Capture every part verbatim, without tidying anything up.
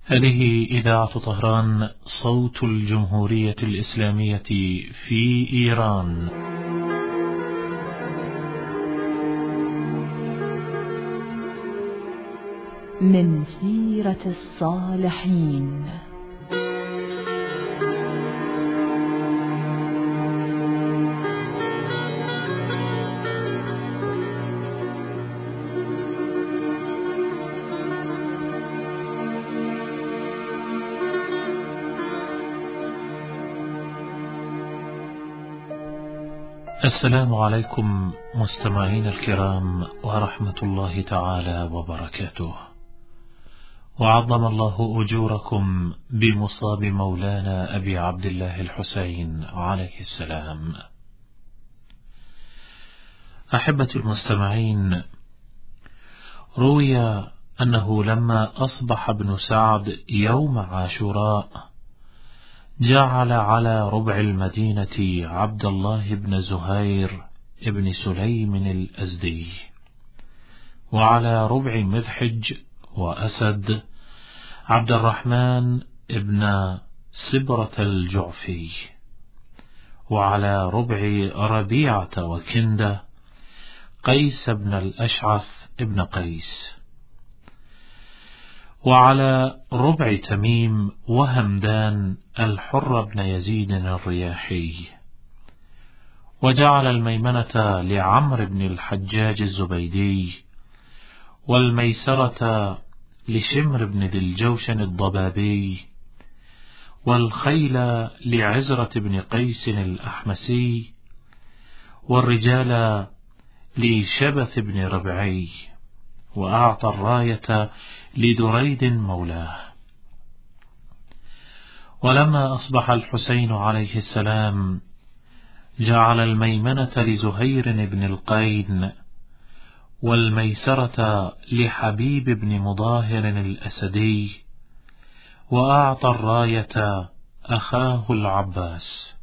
هذه إذاعة طهران صوت الجمهورية الإسلامية في إيران. من سيرة الصالحين. السلام عليكم مستمعين الكرام ورحمة الله تعالى وبركاته، وعظم الله أجوركم بمصاب مولانا أبي عبد الله الحسين عليه السلام. أحبتي المستمعين، روي أنه لما أصبح ابن سعد يوم عاشوراء جعل على ربع المدينة عبد الله بن زهير ابن سليم الأزدي، وعلى ربع مذحج وأسد عبد الرحمن ابن سبرة الجعفي، وعلى ربع ربيعة وكندة قيس بن الأشعث ابن قيس، وعلى ربع تميم وهمدان الحر بن يزيد الرياحي، وجعل الميمنة لعمر بن الحجاج الزبيدي، والميسرة لشمر بن ذي الجوشن الضبابي، والخيل لعزرة بن قيس الأحمسي، والرجال لشبث بن ربعي، وأعطى الراية لدريد مولاه. ولما أصبح الحسين عليه السلام جعل الميمنة لزهير بن القين، والميسرة لحبيب بن مظاهر الأسدي، وأعطى الراية أخاه العباس.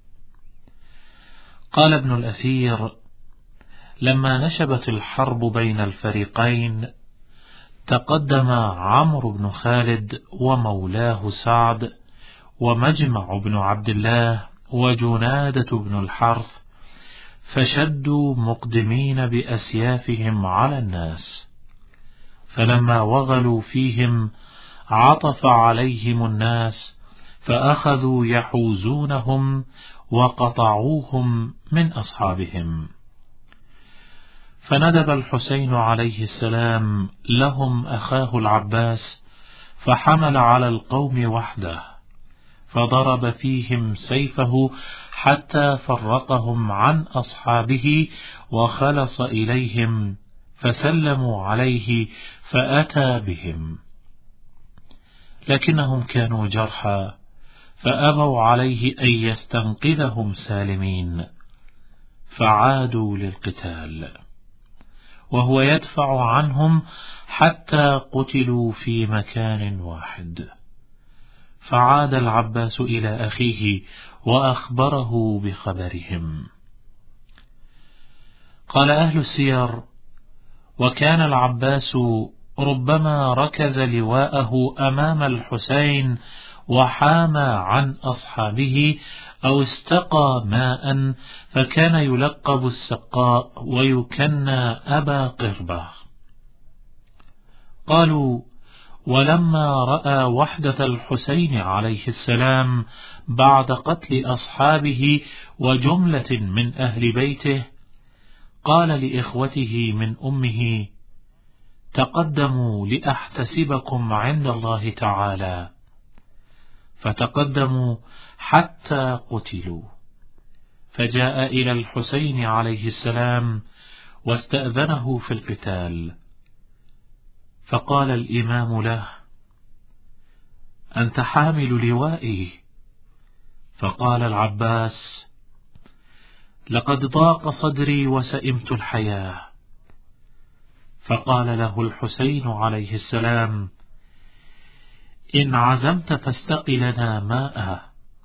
قال ابن الأثير: لما نشبت الحرب بين الفريقين تقدم عمرو بن خالد ومولاه سعد ومجمع بن عبد الله وجنادة بن الحرث، فشدوا مقدمين بأسيافهم على الناس، فلما وغلوا فيهم عطف عليهم الناس، فأخذوا يحوزونهم وقطعوهم من أصحابهم. فندب الحسين عليه السلام لهم أخاه العباس، فحمل على القوم وحده، فضرب فيهم سيفه حتى فرقهم عن أصحابه، وخلص إليهم فسلموا عليه فأتى بهم، لكنهم كانوا جرحى فأبوا عليه أن يستنقذهم سالمين، فعادوا للقتال وهو يدفع عنهم حتى قتلوا في مكان واحد. فعاد العباس إلى أخيه وأخبره بخبرهم. قال أهل السير: وكان العباس ربما ركز لواءه أمام الحسين وحامى عن أصحابه، أو استقى ماء، فكان يلقب السقاء ويكنى أبا قربة. قالوا: ولما رأى وحدة الحسين عليه السلام بعد قتل أصحابه وجملة من أهل بيته، قال لإخوته من أمه: تقدموا لأحتسبكم عند الله تعالى. فتقدموا حتى قتلوا، فجاء إلى الحسين عليه السلام واستأذنه في القتال، فقال الإمام له: أنت حامل لوائي؟ فقال العباس: لقد ضاق صدري وسئمت الحياة. فقال له الحسين عليه السلام: إن عزمت فاستق لنا ماء.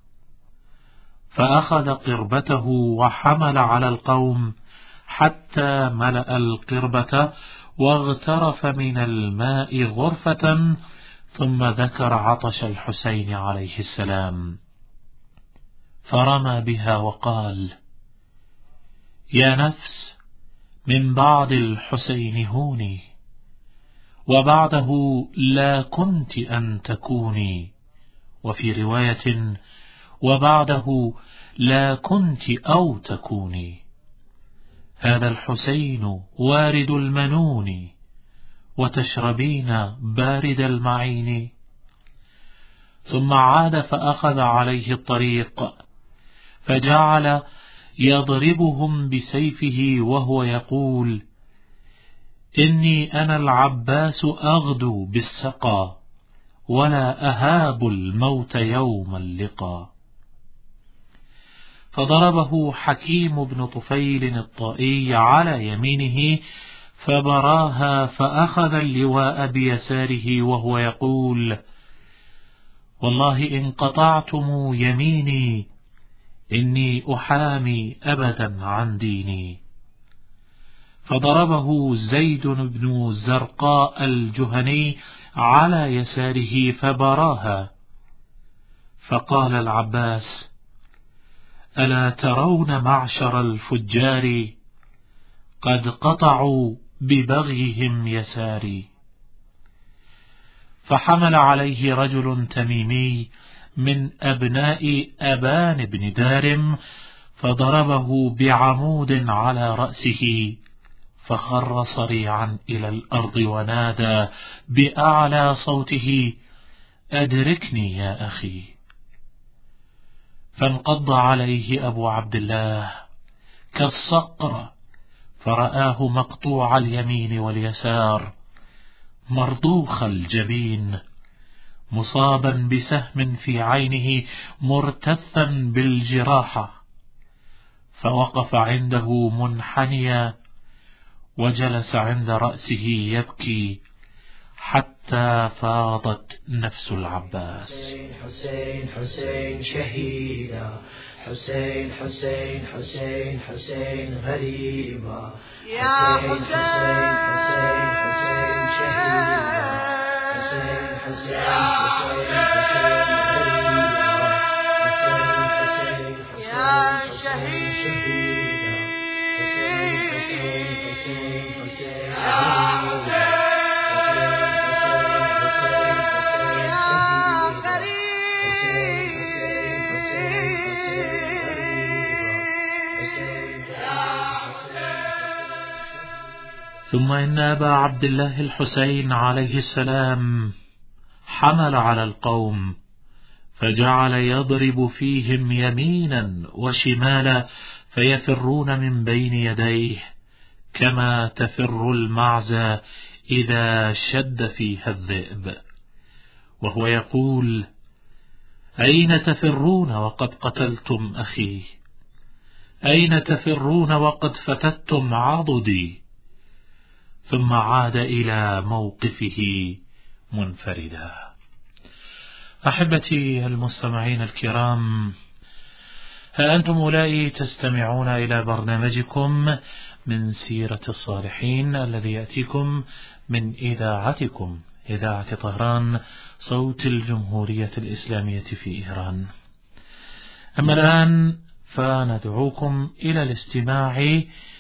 فأخذ قربته وحمل على القوم حتى ملأ القربة واغترف من الماء غرفة، ثم ذكر عطش الحسين عليه السلام، فرمى بها وقال: يا نفس، من بعد الحسين هوني، وبعده لا كنت أن تكوني، وفي رواية: وبعده لا كنت أو تكوني. هذا الحسين وارد المنون، وتشربين بارد المعين. ثم عاد فأخذ عليه الطريق، فجعل يضربهم بسيفه وهو يقول: إني أنا العباس أغدو بالسقى، ولا أهاب الموت يوم اللقى. فضربه حكيم بن طفيل الطائي على يمينه فبراها، فأخذ اللواء بيساره وهو يقول: والله إن قطعتم يميني إني أحامي أبدا عن ديني. فضربه زيد بن زرقاء الجهني على يساره فبراها، فقال العباس: ألا ترون معشر الفجار قد قطعوا ببغيهم يساري. فحمل عليه رجل تميمي من أبناء أبان بن دارم، فضربه بعمود على رأسه، فخر صريعا إلى الأرض ونادى بأعلى صوته: أدركني يا أخي. فانقض عليه أبو عبد الله كالصقر، فرآه مقطوع اليمين واليسار، مرضوخ الجبين، مصابا بسهم في عينه، مرتثا بالجراحة، فوقف عنده منحنيا، وجلس عند رأسه يبكي حتى فاضت نفس العباس. حسين حسين شهيدا، حسين حسين حسين حسين غريبا، يا حسين حسين حسين شهيدا، حسين حسين حسين حسين غريبا، حسين حسين حسين حسين شهيدا، حسين حسين حسين حسين غريبا. ثم إن أبا عبد الله الحسين عليه السلام حمل على القوم، فجعل يضرب فيهم يمينا وشمالا، فيفرون من بين يديه كما تفر المعزى إذا شد فيها الذئب، وهو يقول: أين تفرون وقد قتلتم أخي؟ أين تفرون وقد فتتم عضدي؟ ثم عاد إلى موقفه منفردا. أحبتي المستمعين الكرام، ها أنتم أولئك تستمعون إلى برنامجكم من سيرة الصالحين الذي يأتيكم من إذاعتكم إذاعة طهران، صوت الجمهورية الإسلامية في إيران. أما الآن فندعوكم إلى الاستماع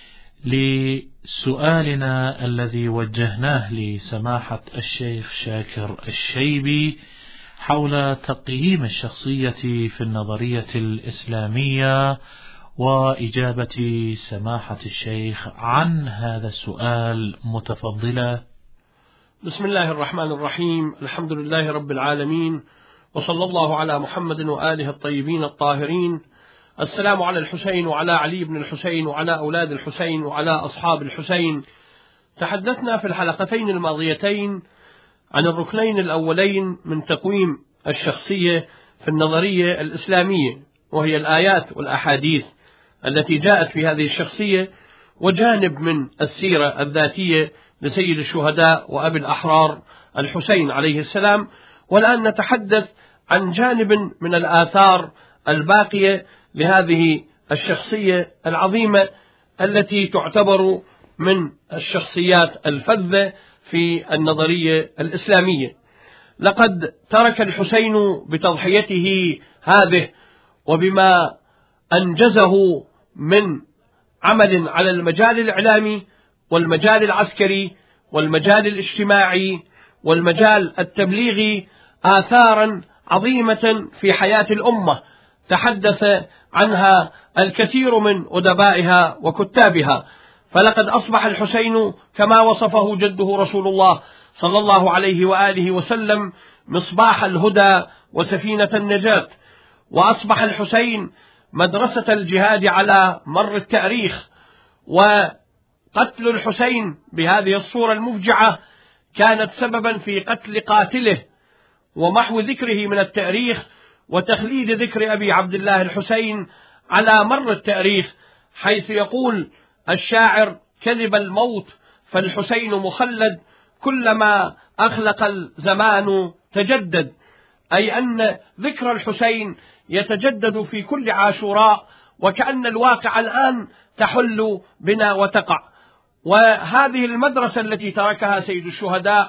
لسؤالنا الذي وجهناه لسماحة الشيخ شاكر الشيبي حول تقييم الشخصية في النظرية الإسلامية، وإجابة سماحة الشيخ عن هذا السؤال متفضلة. بسم الله الرحمن الرحيم، الحمد لله رب العالمين، وصلى الله على محمد وآله الطيبين الطاهرين. السلام على الحسين وعلى علي بن الحسين وعلى أولاد الحسين وعلى أصحاب الحسين. تحدثنا في الحلقتين الماضيتين عن الركنين الأولين من تقويم الشخصية في النظرية الإسلامية، وهي الآيات والأحاديث التي جاءت في هذه الشخصية، وجانب من السيرة الذاتية لسيد الشهداء وأبي الأحرار الحسين عليه السلام. والآن نتحدث عن جانب من الآثار الباقية لهذه الشخصية العظيمة التي تعتبر من الشخصيات الفذة في النظرية الإسلامية. لقد ترك الحسين بتضحيته هذه وبما أنجزه من عمل على المجال الإعلامي والمجال العسكري والمجال الاجتماعي والمجال التبليغي آثارا عظيمة في حياة الأمة تحدث عنها الكثير من أدبائها وكتابها. فلقد أصبح الحسين كما وصفه جده رسول الله صلى الله عليه وآله وسلم مصباح الهدى وسفينة النجاة، وأصبح الحسين مدرسة الجهاد على مر التاريخ. وقتل الحسين بهذه الصورة المفجعة كانت سببا في قتل قاتله ومحو ذكره من التاريخ وتخليد ذكر أبي عبد الله الحسين على مر التاريخ، حيث يقول الشاعر: كذب الموت فالحسين مخلد، كلما أخلق الزمان تجدد، أي أن ذكر الحسين يتجدد في كل عاشوراء، وكأن الواقع الآن تحل بنا وتقع. وهذه المدرسة التي تركها سيد الشهداء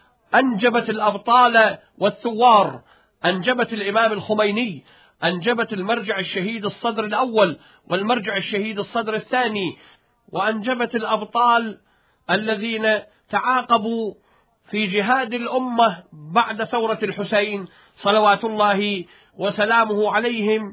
أنجبت الأبطال والثوار، أنجبت الإمام الخميني، أنجبت المرجع الشهيد الصدر الأول والمرجع الشهيد الصدر الثاني، وأنجبت الأبطال الذين تعاقبوا في جهاد الأمة بعد ثورة الحسين صلوات الله وسلامه عليهم،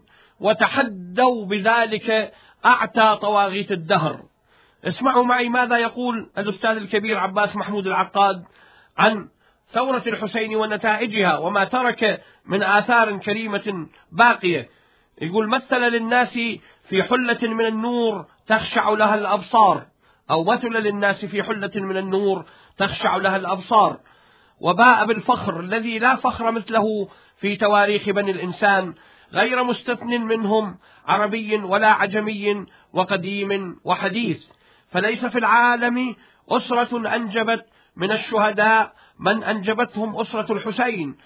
وتحدوا بذلك أعتى طواغيت الدهر. اسمعوا معي ماذا يقول الأستاذ الكبير عباس محمود العقاد عن ثورة الحسين ونتائجها وما ترك من آثار كريمة باقية. يقول: مثل للناس في حلة من النور تخشع لها الأبصار، أو مثل للناس في حلة من النور تخشع لها الأبصار، وباء بالفخر الذي لا فخر مثله في تواريخ بني الإنسان، غير مستثن منهم عربي ولا عجمي وقديم وحديث، فليس في العالم أسرة أنجبت من الشهداء من أنجبتهم أسرة الحسين،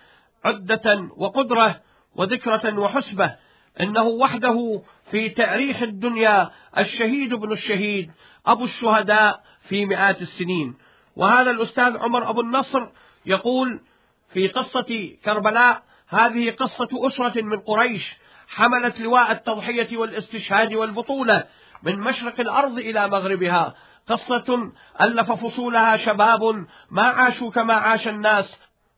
عدة وقدرة وذكرة وحسبة، إنه وحده في تاريخ الدنيا الشهيد ابن الشهيد أبو الشهداء في مئات السنين. وهذا الأستاذ عمر أبو النصر يقول في قصة كربلاء: هذه قصة أسرة من قريش حملت لواء التضحية والاستشهاد والبطولة من مشرق الأرض إلى مغربها، قصة ألف فصولها شباب ما عاشوا كما عاش الناس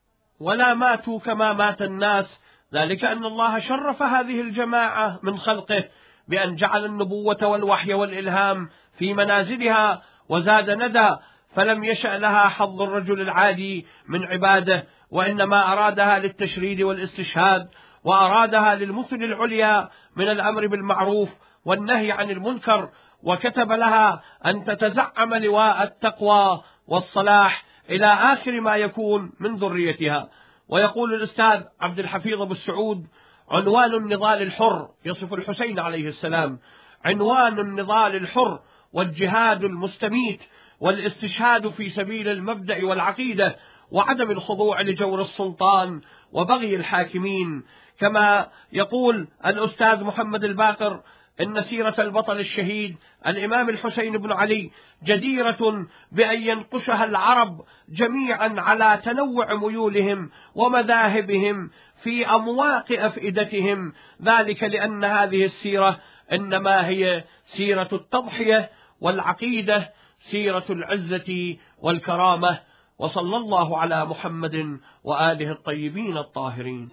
ولا ماتوا كما مات الناس، ذلك أن الله شرف هذه الجماعة من خلقه بأن جعل النبوة والوحي والإلهام في منازلها وزاد ندى، فلم يشأ لها حظ الرجل العادي من عباده، وإنما أرادها للتشريد والاستشهاد، وأرادها للمثل العليا من الأمر بالمعروف والنهي عن المنكر، وكتب لها أن تتزعم لواء التقوى والصلاح إلى آخر ما يكون من ذريتها. ويقول الأستاذ عبد الحفيظ أبو السعود: عنوان النضال الحر، يصف الحسين عليه السلام: عنوان النضال الحر والجهاد المستميت والاستشهاد في سبيل المبدأ والعقيدة وعدم الخضوع لجور السلطان وبغي الحاكمين. كما يقول الأستاذ محمد الباقر: إن سيرة البطل الشهيد الإمام الحسين بن علي جديرة بأن ينقشها العرب جميعا على تنوع ميولهم ومذاهبهم في أمواق أفئدتهم، ذلك لأن هذه السيرة إنما هي سيرة التضحية والعقيدة، سيرة العزة والكرامة. وصلى الله على محمد وآله الطيبين الطاهرين.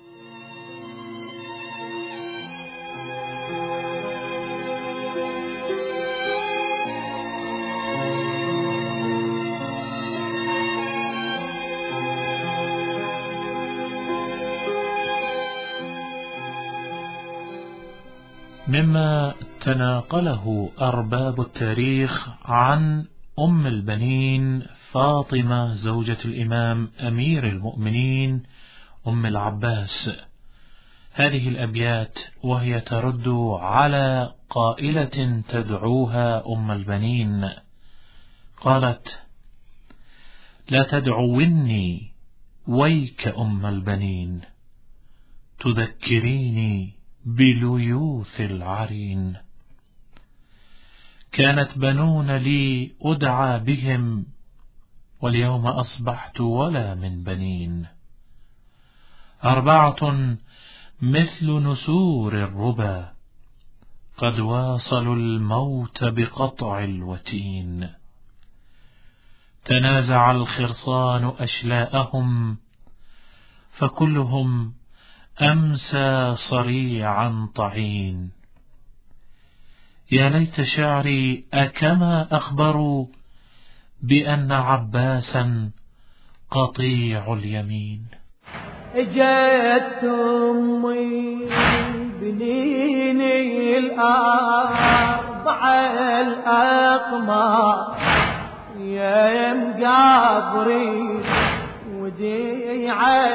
مما تناقله أرباب التاريخ عن أم البنين فاطمة زوجة الإمام أمير المؤمنين أم العباس هذه الأبيات، وهي ترد على قائلة تدعوها أم البنين. قالت: لا تدعوني ويك أم البنين، تذكريني بليوث العرين، كانت بنون لي أدعى بهم، واليوم أصبحت ولا من بنين، أربعة مثل نسور الربا قد واصلوا الموت بقطع الوتين. تنازع الخرصان أشلاءهم فكلهم أمسى صريعا طعين. يا ليت شعري أكما أخبروا بأن عباسا قطيع اليمين. اجت أمي بنيني الأربع الأقمار يا مقابري ودي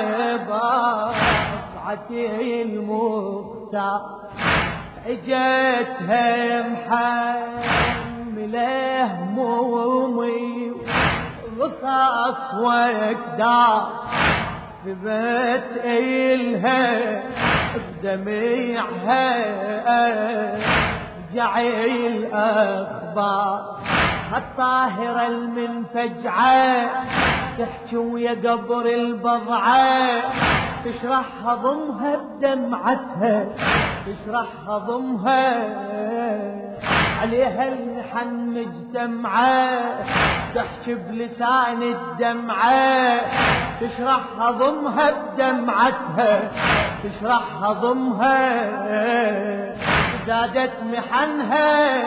عباطعتي المختار. اجتها محمله همومي رصاص وكدار ثبت إلها بدمعها جعي الأخبار. الطاهرة المنفجعة تحكي ويا قبر البضعة تشرح هضمها بدمعتها تشرح هضمها عليها المحن مجتمعة تحكي بلسان الدمعة تشرح هضمها بدمعتها تشرح هضمها. زادت محنها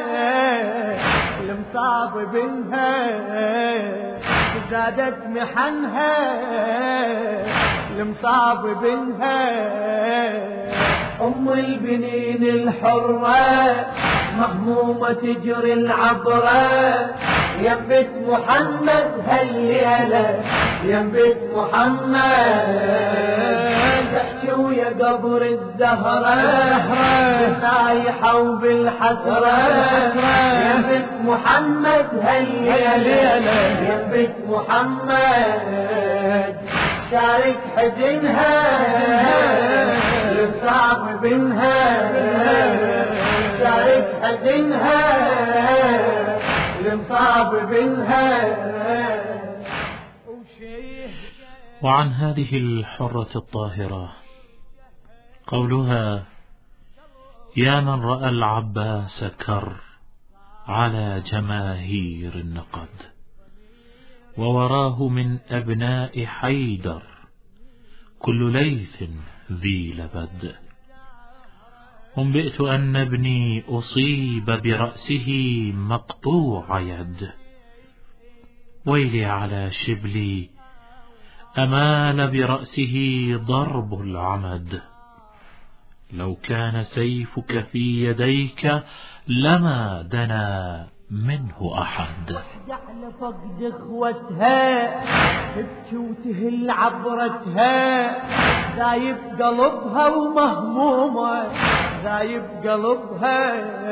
المصاب بنها زادت محنها المصاب بنها. أم البنين الحرة مهمومة تجري العبرة ينبت محمد هالليلة ينبت محمد تحكي ويا قبر الزهرة بالنايحة وبالحسرة ينبت محمد هالليلة ينبت محمد. شارك حزنها الصعب بنها شارك حزنها المصاب بنها. وعن هذه الحرة الطاهرة قولها: يا من رأى العباس كر على جماهير النقد ووراه من أبناء حيدر كل ليث ذي لبد. أنبئت أن ابني أصيب برأسه مقطوع يد ويلي على شبلي أمال برأسه ضرب العمد. لو كان سيفك في يديك لما دنا منه أحد. على فقد اخوتها تبكي وتهل عبرتها ذايب قلبها ومهمومة ذايب قلبها.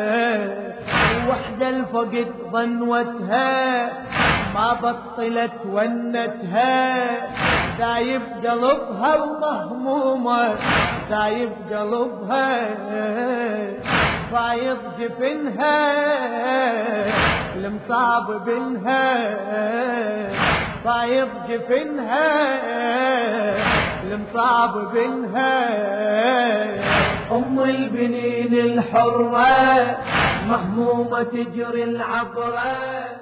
وحدة الفقد ظنوتها ما بطلت ونتها ذايب قلبها ومهمومة ذايب قلبها. فايض جفنها المصاب بنها فايض جفنها المصاب بنها. أم البنين الحرة مهمومة تجري العبرة.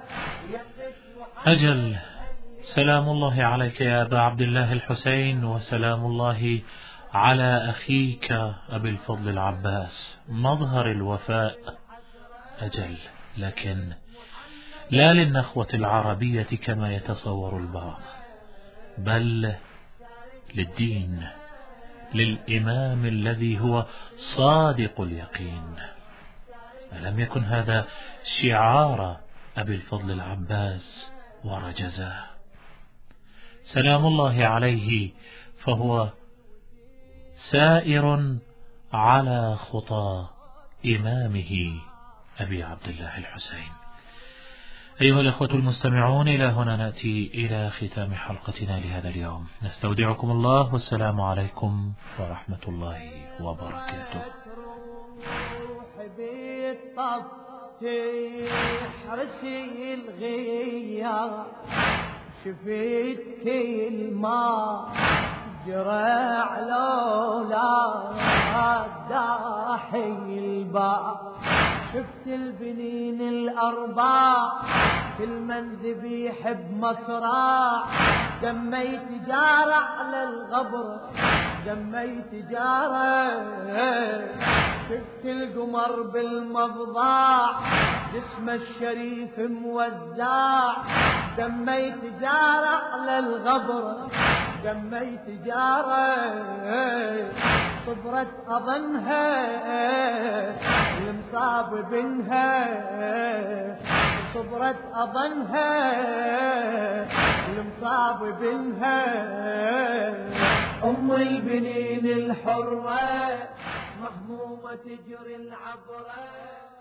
أجل، سلام الله عليك يا أبا عبد الله الحسين وسلام الله على أخيك أبي الفضل العباس مظهر الوفاء. أجل، لكن لا للنخوة العربية كما يتصور البعض، بل للدين، للإمام الذي هو صادق اليقين. ألم يكن هذا شعار أبي الفضل العباس ورجزاه؟ سلام الله عليه، فهو سائر على خطى إمامه أبي عبد الله الحسين. أيها الأخوة المستمعون، إلى هنا نأتي إلى ختام حلقتنا لهذا اليوم. نستودعكم الله والسلام عليكم ورحمة الله وبركاته. تحرسي الغياب شفيت كل ما جرى على أولاد داحي الباب، شفت البنين الأرباع كل من ذبيح بمصراع، دمي تجارة على الغبر دمي تجارة، شفت القمر بالمضاع جسم الشريف موزع، دمي تجارة على الغبر دمي تجارة، صبرت أظنها المصاب بنها، صبرت أظنها المصاب بنها، أم البنين الحرة مهمومة تجري العبرة.